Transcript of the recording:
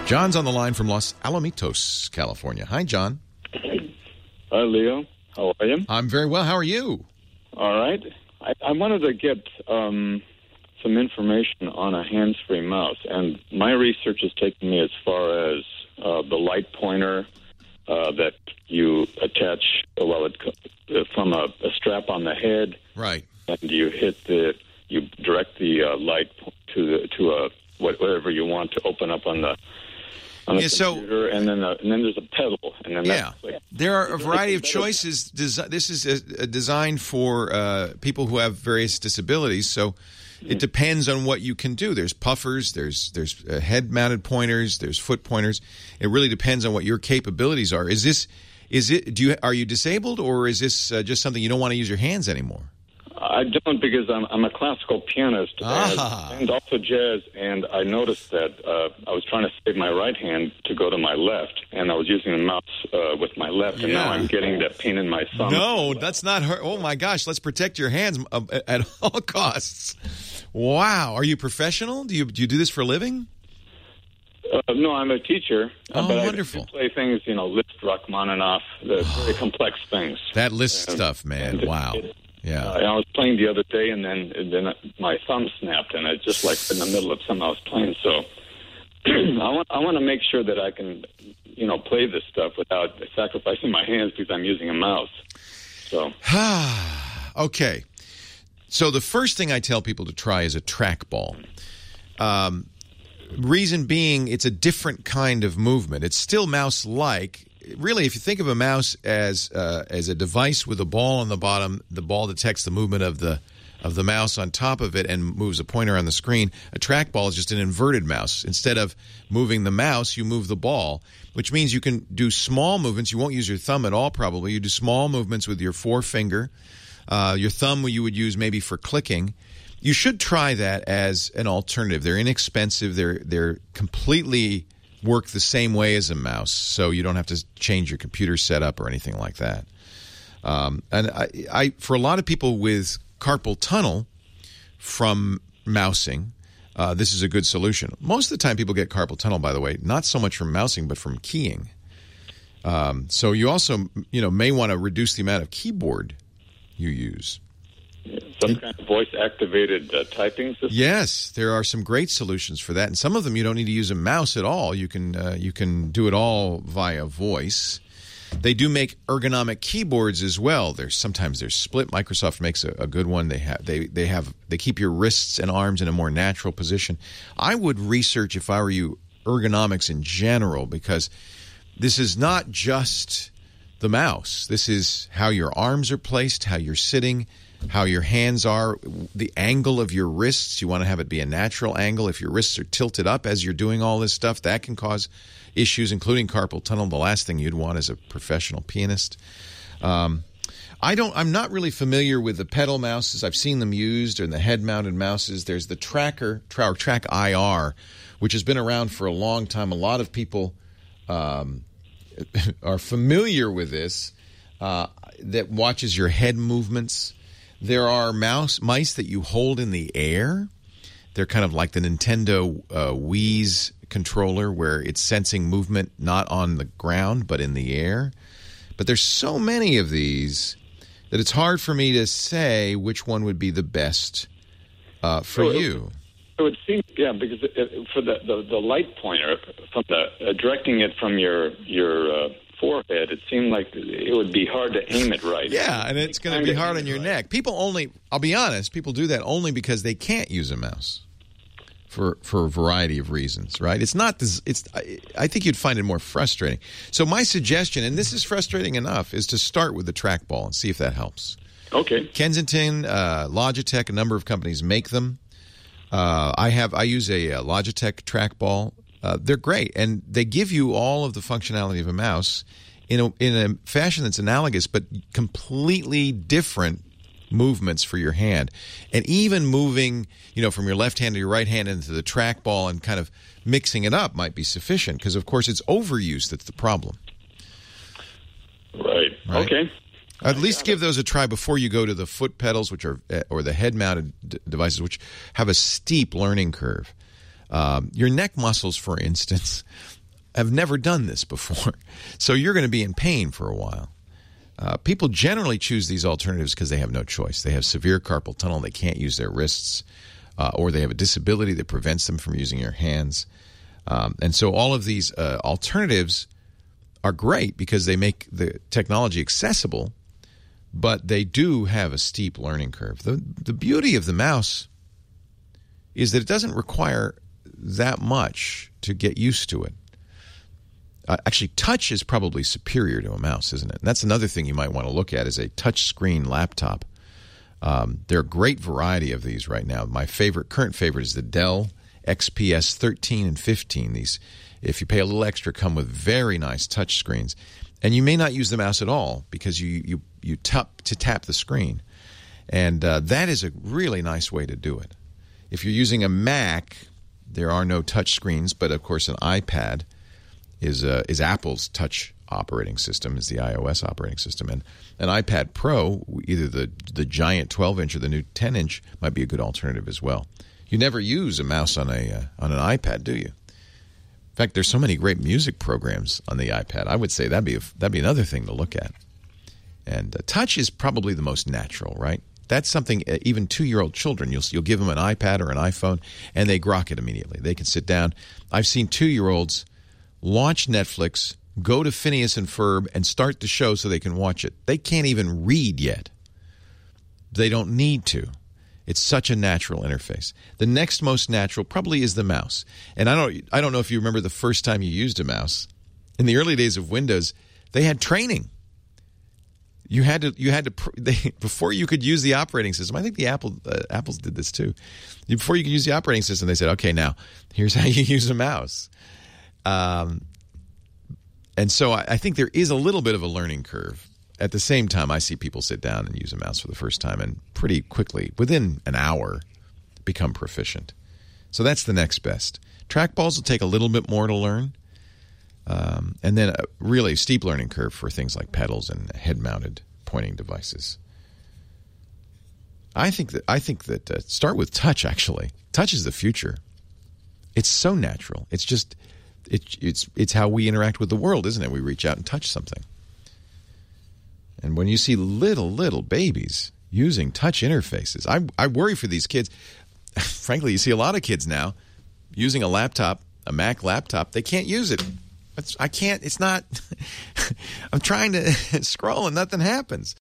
John's on the line from Los Alamitos, California. Hi, John. Hi, Leo. How are you? I'm very well. How are you? All right. I wanted to get some information on a hands-free mouse, and my research has taken me as far as the light pointer that you attach from a strap on the head. Right. And you direct the light to whatever you want to open up on the computer, and then there's a pedal, and then there are a variety of choices. This is designed for people who have various disabilities, so it depends on what you can do. There's puffers, there's head-mounted pointers, there's foot pointers. It really depends on what your capabilities are. Are you disabled, or is this just something you don't want to use your hands anymore? I don't, because I'm a classical pianist and also jazz, and I noticed that I was trying to save my right hand to go to my left, and I was using the mouse with my left, and now I'm getting that pain in my thumb. No, that's not her. Oh, my gosh, let's protect your hands at all costs. Wow. Are you professional? Do you do this for a living? No, I'm a teacher. Oh, but wonderful. I play things, Liszt, Rachmaninoff, the very complex things. That Liszt stuff, man. Wow. I was playing the other day, and then my thumb snapped, and I just in the middle of something I was playing. So I want to make sure that I can, play this stuff without sacrificing my hands because I'm using a mouse. So okay. So the first thing I tell people to try is a trackball. Reason being, it's a different kind of movement. It's still mouse-like. Really, if you think of a mouse as a device with a ball on the bottom, the ball detects the movement of the mouse on top of it and moves a pointer on the screen. A trackball is just an inverted mouse. Instead of moving the mouse, you move the ball, which means you can do small movements. You won't use your thumb at all, probably. You do small movements with your forefinger. Your thumb you would use maybe for clicking. You should try that as an alternative. They're inexpensive. They're completely work the same way as a mouse, so you don't have to change your computer setup or anything like that. And I for a lot of people with carpal tunnel from mousing, this is a good solution. Most of the time people get carpal tunnel, by the way, not so much from mousing, but from keying. So you also may want to reduce the amount of keyboard you use. Some kind of voice-activated typing system? Yes, there are some great solutions for that. And some of them you don't need to use a mouse at all. You can do it all via voice. They do make ergonomic keyboards as well. Sometimes they're split. Microsoft makes a good one. They keep your wrists and arms in a more natural position. I would research, if I were you, ergonomics in general, because this is not just the mouse. This is how your arms are placed, how you're sitting, how your hands are, the angle of your wrists. You want to have it be a natural angle. If your wrists are tilted up as you're doing all this stuff, that can cause issues, including carpal tunnel. The last thing you'd want as a professional pianist. I'm not really familiar with the pedal mouses. I've seen them used, and the head-mounted mouses. There's the Track IR, which has been around for a long time. A lot of people are familiar with this, that watches your head movements. There are mice that you hold in the air. They're kind of like the Nintendo Wii's controller, where it's sensing movement not on the ground but in the air. But there's so many of these that it's hard for me to say which one would be the best for you. It would seem, because for the light pointer, from directing it from your forehead, it seemed like it would be hard to aim it right. Yeah, and it's going to be hard on your neck. I'll be honest, people do that only because they can't use a mouse for a variety of reasons, right? I think you'd find it more frustrating. So my suggestion, and this is frustrating enough, is to start with the trackball and see if that helps. Okay. Kensington, Logitech, a number of companies make them. I use a Logitech trackball. They're great, and they give you all of the functionality of a mouse in a fashion that's analogous, but completely different movements for your hand. And even moving, from your left hand to your right hand into the trackball and kind of mixing it up might be sufficient, because, of course, it's overuse that's the problem. Right. Okay. At least give those a try before you go to the foot pedals, or the head-mounted devices, which have a steep learning curve. Your neck muscles, for instance, have never done this before. So you're going to be in pain for a while. People generally choose these alternatives because they have no choice. They have severe carpal tunnel. They can't use their wrists, or they have a disability that prevents them from using their hands. And so all of these alternatives are great because they make the technology accessible, but they do have a steep learning curve. The beauty of the mouse is that it doesn't require that much to get used to it. Actually, touch is probably superior to a mouse, isn't it? And that's another thing you might want to look at is a touch-screen laptop. There are a great variety of these right now. My current favorite is the Dell XPS 13 and 15. These, if you pay a little extra, come with very nice touch screens. And you may not use the mouse at all because you tap the screen. And that is a really nice way to do it. If you're using a Mac, there are no touch screens, but of course an iPad is Apple's touch operating system, is the iOS operating system. And an iPad Pro, either the giant 12-inch or the new 10-inch, might be a good alternative as well. You never use a mouse on an iPad, do you? In fact, there's so many great music programs on the iPad. I would say that'd be another thing to look at. And touch is probably the most natural, right? That's something even 2-year-old children, you'll give them an iPad or an iPhone, and they grok it immediately. They can sit down. I've seen 2-year-olds launch Netflix, go to Phineas and Ferb, and start the show so they can watch it. They can't even read yet. They don't need to. It's such a natural interface. The next most natural probably is the mouse. And I don't know if you remember the first time you used a mouse. In the early days of Windows, they had training. You had to before you could use the operating system. I think the Apples did this too. Before you could use the operating system, they said, "Okay, now here's how you use a mouse." And so I think there is a little bit of a learning curve. At the same time, I see people sit down and use a mouse for the first time and pretty quickly, within an hour, become proficient. So that's the next best. Trackballs will take a little bit more to learn. And then a really steep learning curve for things like pedals and head-mounted pointing devices. I think that start with touch, actually. Touch is the future. It's so natural. It's just it's how we interact with the world, isn't it? We reach out and touch something. And when you see little babies using touch interfaces, I worry for these kids. Frankly, you see a lot of kids now using a laptop, a Mac laptop. They can't use it. I can't. It's not. I'm trying to scroll and nothing happens.